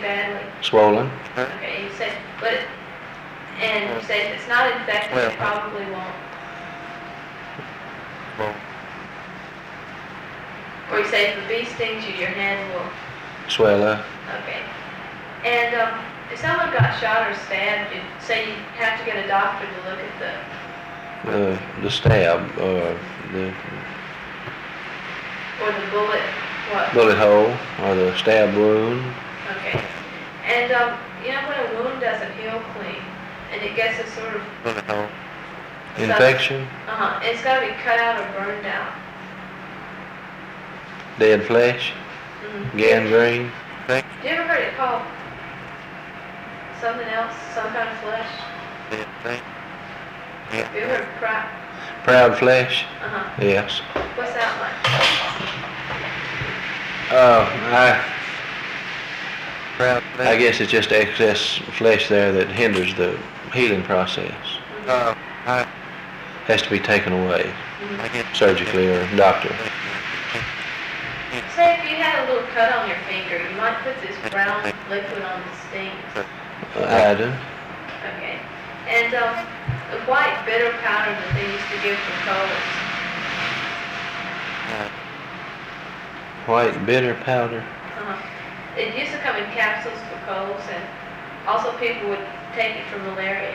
badly? Swollen. Okay, you say, and you say if it's not infected, it probably won't. Or you say if a bee stings you, your hand will. Swell up. Okay. And if someone got shot or stabbed, you say you have to get a doctor to look at the stab, or the bullet, what? bullet hole, or the stab wound. Okay. And you know when a wound doesn't heal clean, and it gets a sort of Bullet hole. Infection. It's got to be cut out or burned out. Dead flesh. Gangrene. You ever heard it called something else, some kind of flesh? Have you ever heard Proud flesh. Yes. What's that like? I guess it's just excess flesh there that hinders the healing process. Has to be taken away surgically or doctor. Say if you had a little cut on your finger, you might put this brown liquid on the stings. Iodine. Okay. And the white bitter powder that they used to give for colds. White bitter powder. It used to come in capsules for colds, and also people would take it for malaria.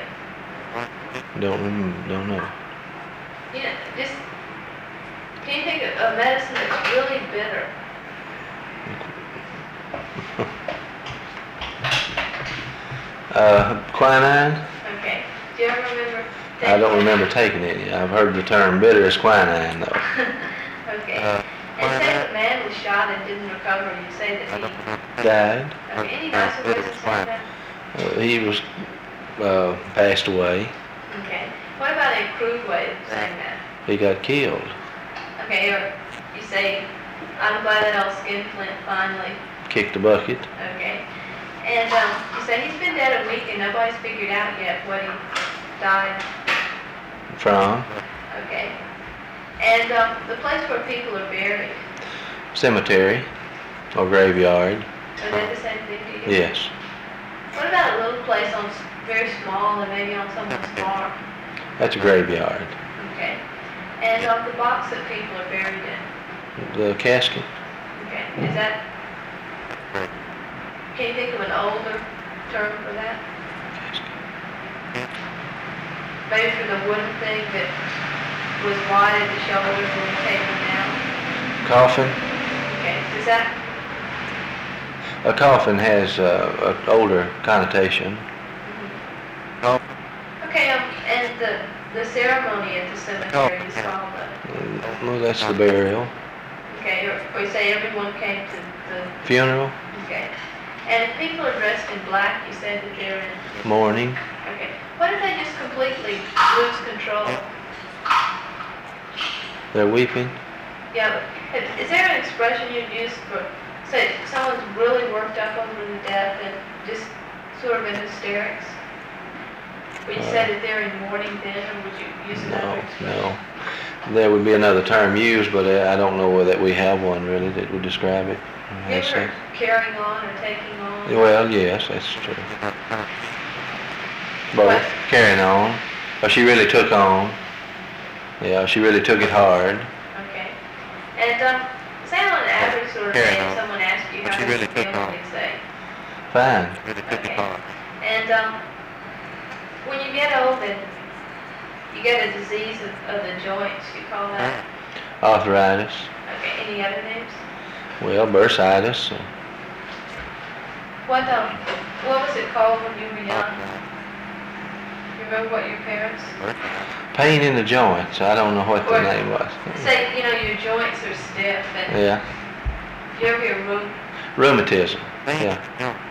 Don't know. Yeah, just can you think of a medicine that's really bitter? Quinine. Okay. Do you ever remember? I don't remember taking any. I've heard the term bitter as quinine though. Okay. And say if a man was shot and didn't recover, you say that he died. Okay. Any nicer ways to say that? He was passed away. Okay. What about a crude way of saying that? He got killed. Okay, or you say, I'm glad that old skinflint finally Kicked the bucket. Okay. And you say he's been dead a week and nobody's figured out yet what he died From. Okay. And the place where people are buried. Cemetery or graveyard. Are they the same thing to you? Yes. What about a little place on very small and maybe on someone's farm? That's a graveyard. Okay. And the box that people are buried in? The casket. Okay. Is that... Can you think of an older term for that? Maybe for the wooden thing that was wide at the shoulders when you take them down? Coffin. Okay. Is that... A coffin has an older connotation. Okay, and the ceremony at the cemetery is called Well, that's the burial. Okay, or you say everyone came to the... Funeral. Okay. And if people are dressed in black, you said that they're in... Mourning. Okay. What if they just completely lose control? They're weeping. Yeah, but is there an expression you'd use for, say, someone's really worked up over the death and just sort of in hysterics? Would you say that they're in mourning then, or would you use another expression? No. There would be another term used, but I don't know that we have one really that would describe it. You ever heard carrying on or taking on? Well, yes, that's true. Both. What? Carrying on. Or she really took on. Yeah, she really took it hard. Okay. And say on an average sort of day, if someone asks you how you feel, what do you say? Fine. Okay. And when you get old and you get a disease of the joints, you call that? Arthritis. Okay. Any other names? Well, bursitis. What was it called when you were young? You remember what your parents? Pain in the joints. I don't know what the name was. Say, your joints are stiff. And yeah. you ever hear rheumatism. Yeah.